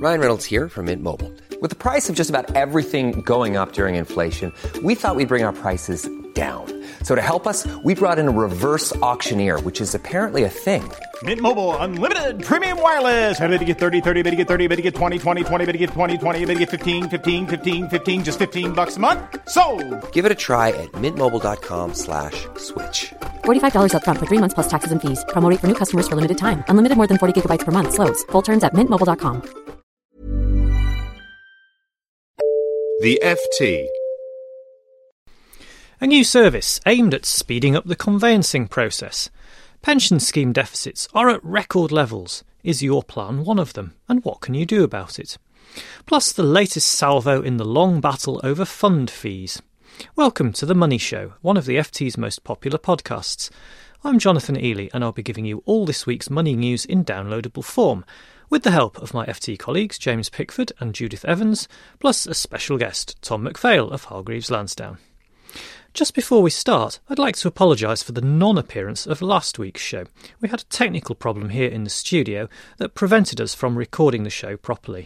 Ryan Reynolds here from Mint Mobile. With the price of just about everything going up during inflation, we thought we'd bring our prices down. So to help us, we brought in a reverse auctioneer, which is apparently a thing. Mint Mobile Unlimited Premium Wireless. How to get 30, 30, bit to get 30, bit to get 20, 20, 20, bit to get 20, 20, bit to get 15, 15, 15, 15, just $15 a month? Sold! Give it a try at mintmobile.com/switch. $45 up front for 3 months plus taxes and fees. Promo rate for new customers for limited time. Unlimited more than 40 gigabytes per month. Slows full terms at mintmobile.com. The FT. A new service aimed at speeding up the conveyancing process. Pension scheme deficits are at record levels. Is your plan one of them? And what can you do about it? Plus the latest salvo in the long battle over fund fees. Welcome to The Money Show, one of the FT's most popular podcasts. I'm Jonathan Ely, and I'll be giving you all this week's money news in downloadable form, with the help of my FT colleagues James Pickford and Judith Evans, plus a special guest, Tom McPhail of Hargreaves Lansdown. Just before we start, I'd like to apologise for the non-appearance of last week's show. We had a technical problem here in the studio that prevented us from recording the show properly.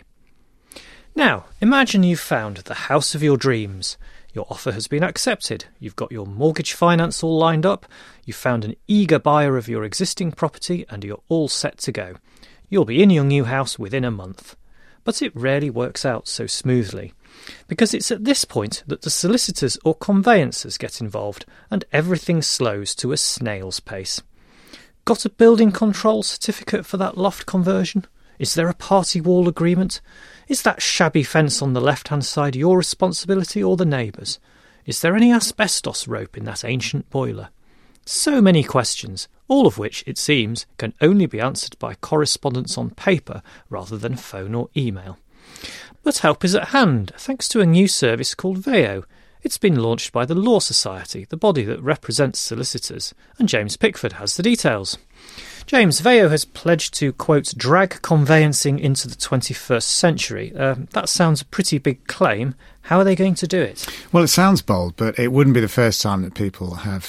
Now, imagine you've found the house of your dreams. Your offer has been accepted, you've got your mortgage finance all lined up, you've found an eager buyer of your existing property, and you're all set to go. You'll be in your new house within a month. But it rarely works out so smoothly, because it's at this point that the solicitors or conveyancers get involved and everything slows to a snail's pace. Got a building control certificate for that loft conversion? Is there a party wall agreement? Is that shabby fence on the left-hand side your responsibility or the neighbours'? Is there any asbestos rope in that ancient boiler? So many questions, all of which, it seems, can only be answered by correspondence on paper rather than phone or email. But help is at hand, thanks to a new service called Veo. It's been launched by the Law Society, the body that represents solicitors, and James Pickford has the details. James, Veo has pledged to, quote, drag conveyancing into the 21st century. That sounds a pretty big claim. How are they going to do it? Well, it sounds bold, but it wouldn't be the first time that people have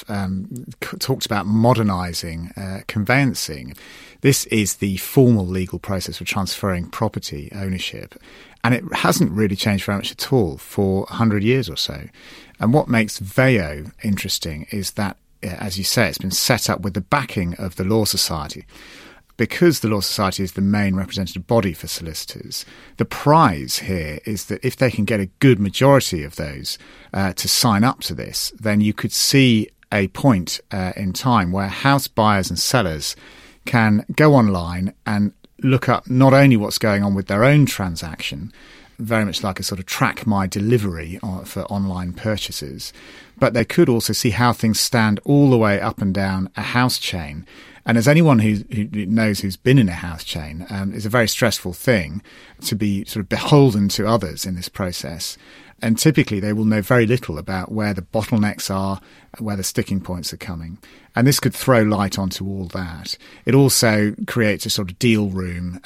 talked about modernising conveyancing. This is the formal legal process for transferring property ownership, and it hasn't really changed very much at all for 100 years or so. And what makes Veo interesting is that, as you say, it's been set up with the backing of the Law Society. Because the Law Society is the main representative body for solicitors, the prize here is that if they can get a good majority of those to sign up to this, then you could see a point in time where house buyers and sellers can go online and look up not only what's going on with their own transaction, very much like a sort of track my delivery for online purchases, but they could also see how things stand all the way up and down a house chain. And as anyone who knows who's been in a house chain, it's a very stressful thing to be sort of beholden to others in this process. And typically they will know very little about where the bottlenecks are, where the sticking points are coming. And this could throw light onto all that. It also creates a sort of deal room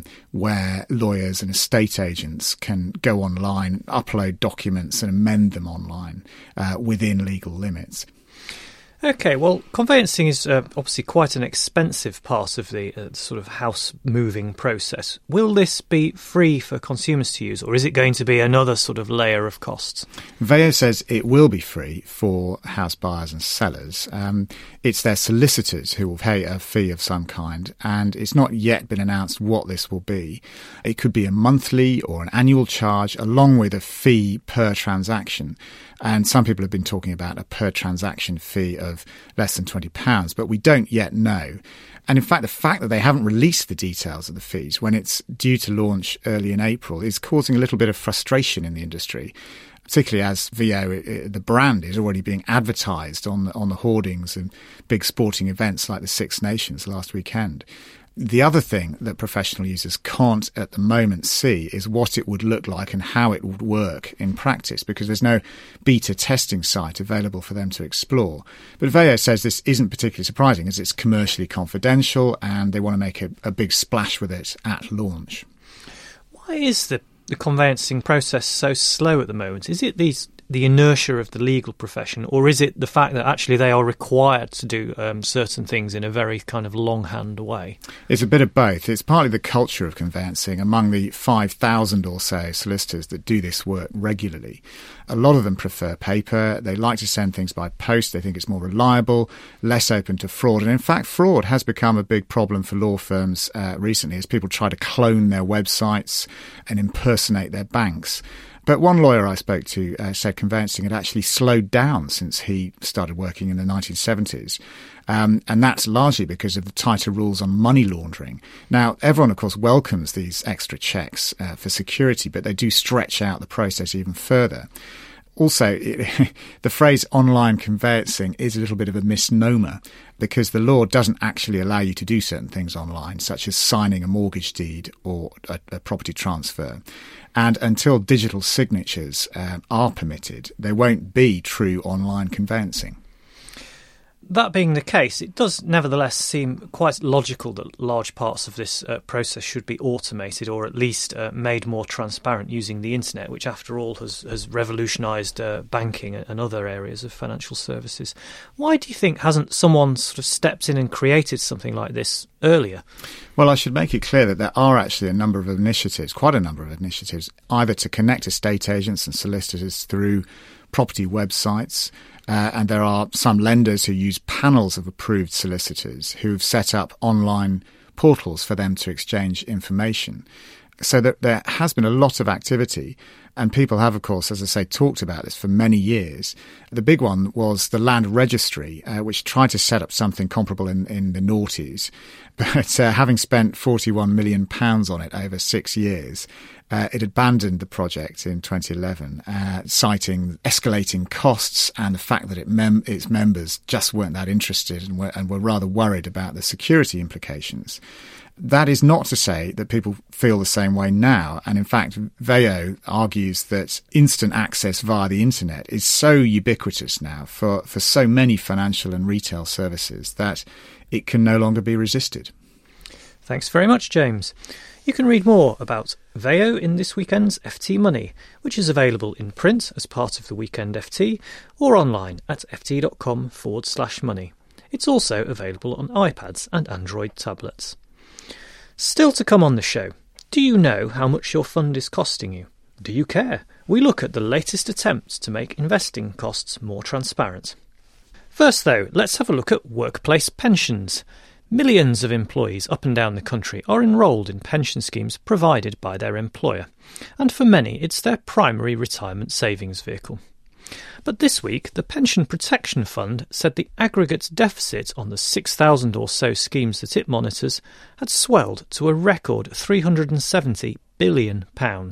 where lawyers and estate agents can go online, upload documents and amend them online within legal limits. OK, well, conveyancing is obviously quite an expensive part of the sort of house-moving process. Will this be free for consumers to use, or is it going to be another sort of layer of costs? Veo says it will be free for house buyers and sellers. It's their solicitors who will pay a fee of some kind, and it's not yet been announced what this will be. It could be a monthly or an annual charge, along with a fee per transaction. And some people have been talking about a per transaction fee of less than £20, but we don't yet know. And in fact, the fact that they haven't released the details of the fees when it's due to launch early in April is causing a little bit of frustration in the industry, particularly as Veo, the brand, is already being advertised on the hoardings and big sporting events like the Six Nations last weekend. The other thing that professional users can't at the moment see is what it would look like and how it would work in practice, because there's no beta testing site available for them to explore. But Veo says this isn't particularly surprising, as it's commercially confidential and they want to make a big splash with it at launch. Why is the conveyancing process so slow at the moment? Is it these the inertia of the legal profession, or is it the fact that actually they are required to do certain things in a very kind of longhand way? It's a bit of both. It's partly the culture of conveyancing among the 5,000 or so solicitors that do this work regularly. A lot of them prefer paper. They like to send things by post. They think it's more reliable, less open to fraud. And in fact, fraud has become a big problem for law firms recently as people try to clone their websites and impersonate their banks. But one lawyer I spoke to said conveyancing had actually slowed down since he started working in the 1970s. And that's largely because of the tighter rules on money laundering. Now, everyone, of course, welcomes these extra checks for security, but they do stretch out the process even further. Also, the phrase online conveyancing is a little bit of a misnomer because the law doesn't actually allow you to do certain things online, such as signing a mortgage deed or a property transfer. And until digital signatures are permitted, there won't be true online conveyancing. That being the case, it does nevertheless seem quite logical that large parts of this process should be automated or at least made more transparent using the internet, which after all has revolutionised banking and other areas of financial services. Why do you think hasn't someone sort of stepped in and created something like this earlier? Well, I should make it clear that there are actually a number of initiatives, quite a number of initiatives, either to connect estate agents and solicitors through property websites, and there are some lenders who use panels of approved solicitors who've set up online portals for them to exchange information. So that there has been a lot of activity, and people have, of course, as I say, talked about this for many years. The big one was the Land Registry, which tried to set up something comparable in the noughties, but having spent £41 million on it over 6 years, it abandoned the project in 2011, citing escalating costs and the fact that its members just weren't that interested and were rather worried about the security implications. That is not to say that people feel the same way now. And in fact, Veo argues that instant access via the internet is so ubiquitous now for so many financial and retail services that it can no longer be resisted. Thanks very much, James. You can read more about Veo in this weekend's FT Money, which is available in print as part of the Weekend FT or online at ft.com/money. It's also available on iPads and Android tablets. Still to come on the show, do you know how much your fund is costing you? Do you care? We look at the latest attempts to make investing costs more transparent. First though, let's have a look at workplace pensions. Millions of employees up and down the country are enrolled in pension schemes provided by their employer, and for many it's their primary retirement savings vehicle. But this week, the Pension Protection Fund said the aggregate deficit on the 6,000 or so schemes that it monitors had swelled to a record £370 billion.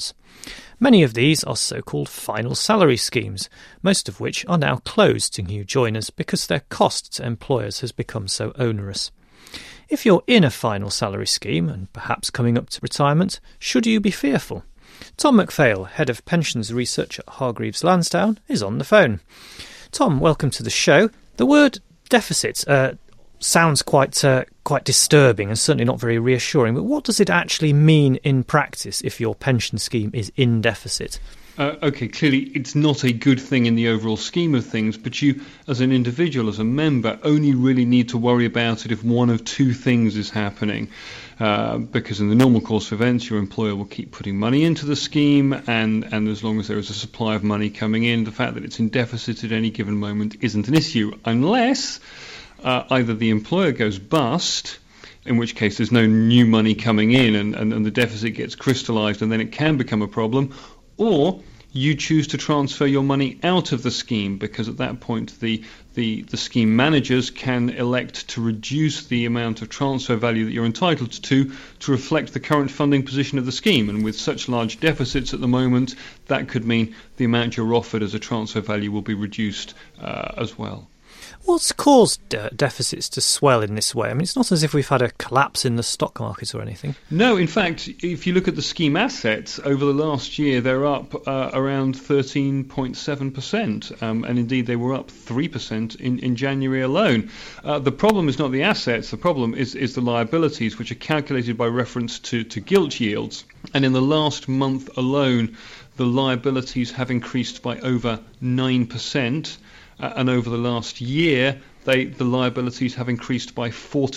Many of these are so-called final salary schemes, most of which are now closed to new joiners because their cost to employers has become so onerous. If you're in a final salary scheme and perhaps coming up to retirement, should you be fearful? Tom McPhail, Head of Pensions Research at Hargreaves Lansdown, is on the phone. Tom, welcome to the show. The word deficit sounds quite disturbing and certainly not very reassuring, but what does it actually mean in practice if your pension scheme is in deficit? Okay, clearly it's not a good thing in the overall scheme of things, but you, as an individual, as a member, only really need to worry about it if one of two things is happening. Because in the normal course of events, your employer will keep putting money into the scheme, and as long as there is a supply of money coming in, the fact that it's in deficit at any given moment isn't an issue, unless either the employer goes bust, in which case there's no new money coming in and the deficit gets crystallised and then it can become a problem, or you choose to transfer your money out of the scheme, because at that point the scheme managers can elect to reduce the amount of transfer value that you're entitled to reflect the current funding position of the scheme. And with such large deficits at the moment, that could mean the amount you're offered as a transfer value will be reduced as well. What's caused deficits to swell in this way? I mean, it's not as if we've had a collapse in the stock market or anything. No, in fact, if you look at the scheme assets over the last year, they're up around 13.7%, and indeed they were up 3% in January alone. The problem is not the assets, the problem is the liabilities, which are calculated by reference to gilt yields. And in the last month alone, the liabilities have increased by over 9%. And over the last year, the liabilities have increased by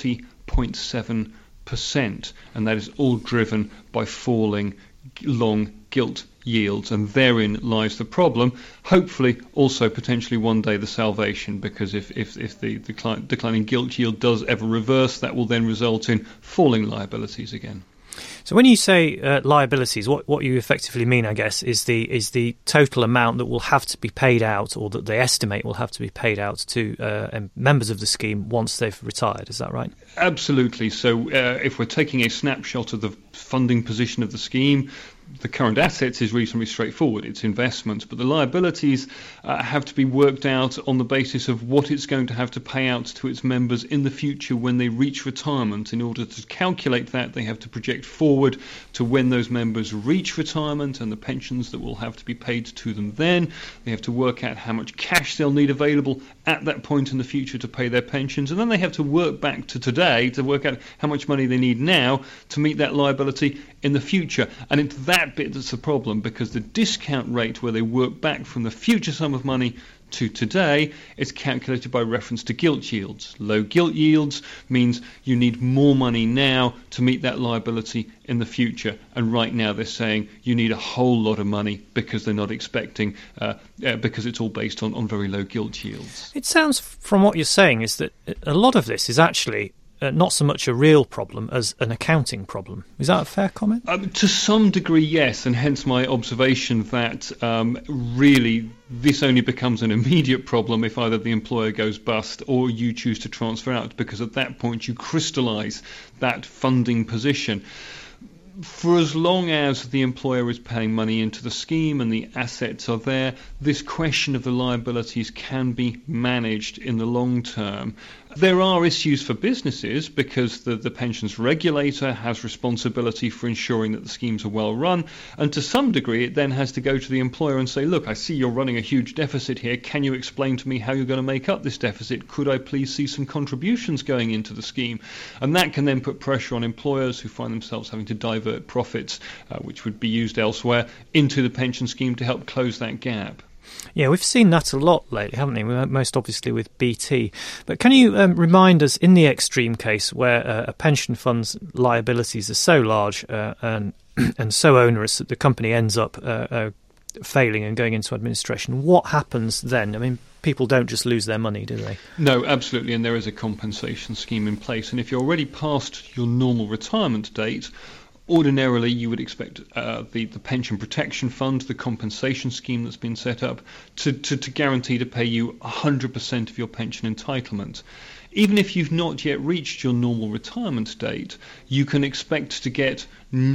40.7%, and that is all driven by falling long gilt yields, and therein lies the problem. Hopefully, also potentially one day the salvation, because if the declining gilt yield does ever reverse, that will then result in falling liabilities again. So when you say liabilities, what you effectively mean, I guess, is the total amount that will have to be paid out, or that they estimate will have to be paid out to members of the scheme once they've retired. Is that right? Absolutely. So if we're taking a snapshot of the funding position of the scheme, the current assets is reasonably straightforward. It's investments, but the liabilities have to be worked out on the basis of what it's going to have to pay out to its members in the future when they reach retirement. In order to calculate that, they have to project forward to when those members reach retirement and the pensions that will have to be paid to them then. They have to work out how much cash they'll need available at that point in the future to pay their pensions, and then they have to work back to today to work out how much money they need now to meet that liability in the future. And it's that bit that's the problem, because the discount rate where they work back from the future sum of money to today is calculated by reference to gilt yields. Low gilt yields means you need more money now to meet that liability in the future, and right now they're saying you need a whole lot of money because they're not expecting, because it's all based on very low gilt yields. It sounds from what you're saying is that a lot of this is actually not so much a real problem as an accounting problem. Is that a fair comment? To some degree, yes, and hence my observation that really this only becomes an immediate problem if either the employer goes bust or you choose to transfer out, because at that point you crystallise that funding position. For as long as the employer is paying money into the scheme and the assets are there, this question of the liabilities can be managed in the long term. There are issues for businesses because the pensions regulator has responsibility for ensuring that the schemes are well run, and to some degree it then has to go to the employer and say, look, I see you're running a huge deficit here. Can you explain to me how you're going to make up this deficit? Could I please see some contributions going into the scheme? And that can then put pressure on employers who find themselves having to divert profits, which would be used elsewhere, into the pension scheme to help close that gap. Yeah, we've seen that a lot lately, haven't we? Most obviously with BT. But can you remind us, in the extreme case where a pension fund's liabilities are so large and so onerous that the company ends up failing and going into administration, what happens then? I mean, people don't just lose their money, do they? No, absolutely, and there is a compensation scheme in place. And if you're already past your normal retirement date, ordinarily, you would expect the pension protection fund, the compensation scheme that's been set up, to guarantee to pay you 100% of your pension entitlement. Even if you've not yet reached your normal retirement date, you can expect to get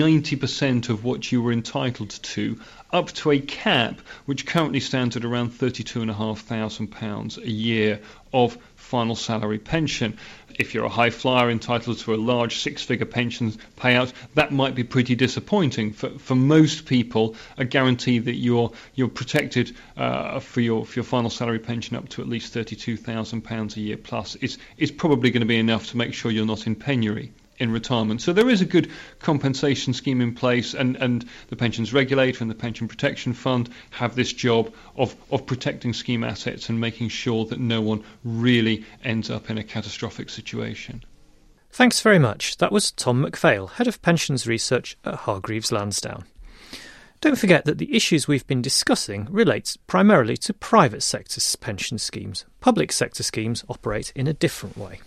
90% of what you were entitled to, up to a cap which currently stands at around £32,500 a year of final salary pension. If you're a high flyer entitled to a large six-figure pension payout, that might be pretty disappointing. For most people, a guarantee that you're protected for your final salary pension up to at least £32,000 a year plus is probably going to be enough to make sure you're not in penury in retirement. So there is a good compensation scheme in place, and the pensions regulator and the pension protection fund have this job of protecting scheme assets and making sure that no one really ends up in a catastrophic situation. Thanks very much. That was Tom McPhail, Head of Pensions Research at Hargreaves Lansdown. Don't forget that the issues we've been discussing relate primarily to private sector pension schemes. Public sector schemes operate in a different way.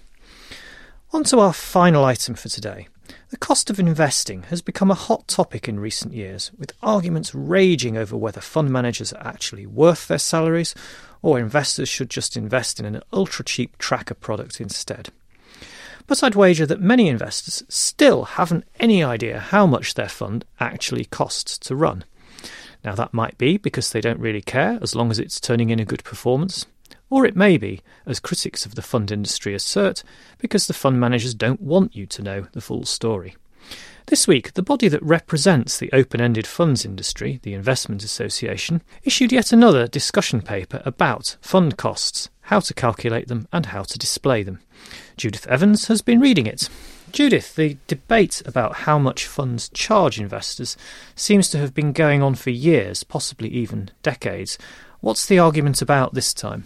On to our final item for today. The cost of investing has become a hot topic in recent years, with arguments raging over whether fund managers are actually worth their salaries or investors should just invest in an ultra-cheap tracker product instead. But I'd wager that many investors still haven't any idea how much their fund actually costs to run. Now that might be because they don't really care as long as it's turning in a good performance, Or it may be, as critics of the fund industry assert, because the fund managers don't want you to know the full story. This week, the body that represents the open-ended funds industry, the Investment Association, issued yet another discussion paper about fund costs, how to calculate them and how to display them. Judith Evans has been reading it. Judith, the debate about how much funds charge investors seems to have been going on for years, possibly even decades. What's the argument about this time?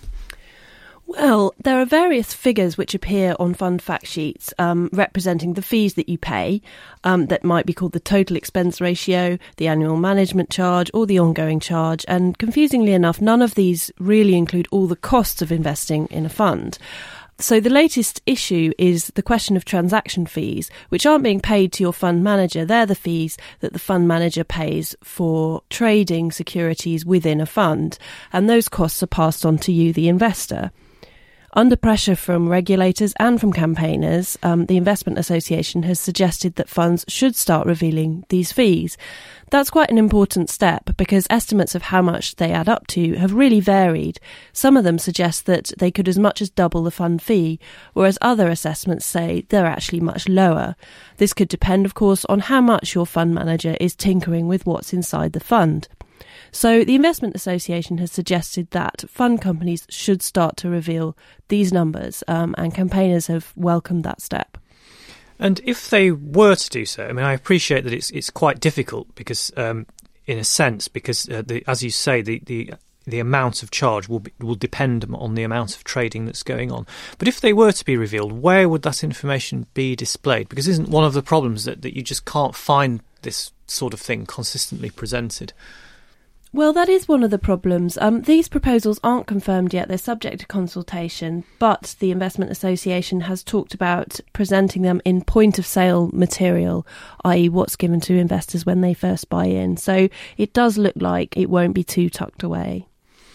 Well, there are various figures which appear on fund fact sheets representing the fees that you pay that might be called the total expense ratio, the annual management charge or the ongoing charge. And confusingly enough, none of these really include all the costs of investing in a fund. So the latest issue is the question of transaction fees, which aren't being paid to your fund manager. They're the fees that the fund manager pays for trading securities within a fund. And those costs are passed on to you, the investor. Under pressure from regulators and from campaigners, the Investment Association has suggested that funds should start revealing these fees. That's quite an important step because estimates of how much they add up to have really varied. Some of them suggest that they could as much as double the fund fee, whereas other assessments say they're actually much lower. This could depend, of course, on how much your fund manager is tinkering with what's inside the fund. So the Investment Association has suggested that fund companies should start to reveal these numbers, and campaigners have welcomed that step. And if they were to do so, I mean, I appreciate that it's quite difficult because, in a sense, because as you say, the amount of charge will depend on the amount of trading that's going on. But if they were to be revealed, where would that information be displayed? Because isn't one of the problems that you just can't find this sort of thing consistently presented? Well, that is one of the problems. These proposals aren't confirmed yet. They're subject to consultation, but the Investment Association has talked about presenting them in point-of-sale material, i.e. what's given to investors when they first buy in. So it does look like it won't be too tucked away.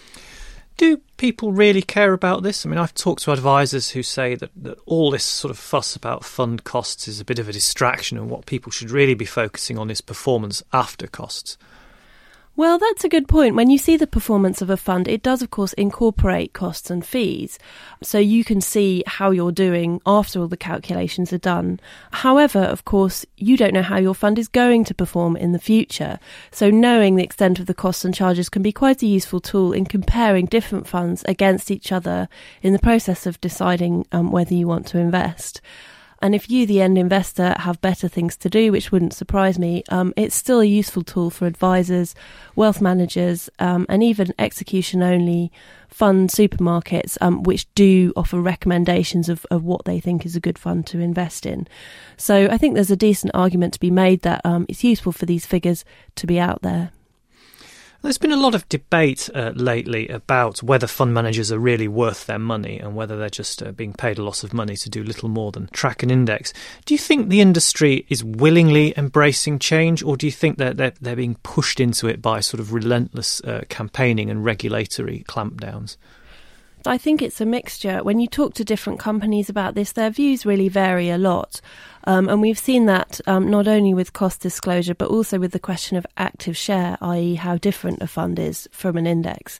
Do people really care about this? I mean, I've talked to advisors who say that all this sort of fuss about fund costs is a bit of a distraction, and what people should really be focusing on is performance after costs. Well, that's a good point. When you see the performance of a fund, it does, of course, incorporate costs and fees. So you can see how you're doing after all the calculations are done. However, of course, you don't know how your fund is going to perform in the future. So knowing the extent of the costs and charges can be quite a useful tool in comparing different funds against each other in the process of deciding whether you want to invest. And if you, the end investor, have better things to do, which wouldn't surprise me, it's still a useful tool for advisors, wealth managers, and even execution-only fund supermarkets, which do offer recommendations of what they think is a good fund to invest in. So I think there's a decent argument to be made that it's useful for these figures to be out there. There's been a lot of debate lately about whether fund managers are really worth their money and whether they're just being paid a lot of money to do little more than track an index. Do you think the industry is willingly embracing change, or do you think that they're being pushed into it by sort of relentless campaigning and regulatory clampdowns? I think it's a mixture. When you talk to different companies about this, their views really vary a lot. And we've seen that not only with cost disclosure, but also with the question of active share, i.e. how different a fund is from an index.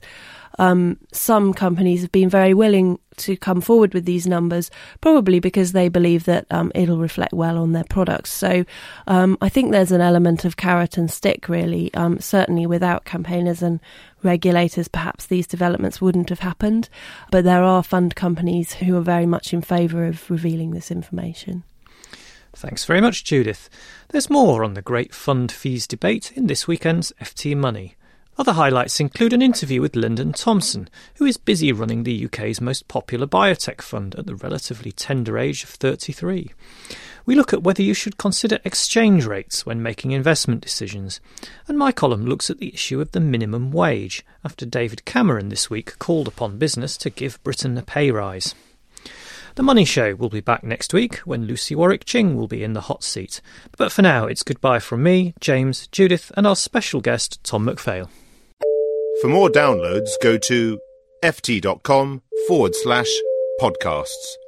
Some companies have been very willing to come forward with these numbers, probably because they believe that it'll reflect well on their products. So I think there's an element of carrot and stick, really. Certainly without campaigners and regulators, perhaps these developments wouldn't have happened. But there are fund companies who are very much in favour of revealing this information. Thanks very much, Judith. There's more on the great fund fees debate in this weekend's FT Money. Other highlights include an interview with Lyndon Thompson, who is busy running the UK's most popular biotech fund at the relatively tender age of 33. We look at whether you should consider exchange rates when making investment decisions, and my column looks at the issue of the minimum wage, after David Cameron this week called upon business to give Britain a pay rise. The Money Show will be back next week when Lucy Warwick-Ching will be in the hot seat. But for now, it's goodbye from me, James, Judith, and our special guest, Tom McPhail. For more downloads, go to ft.com/podcasts.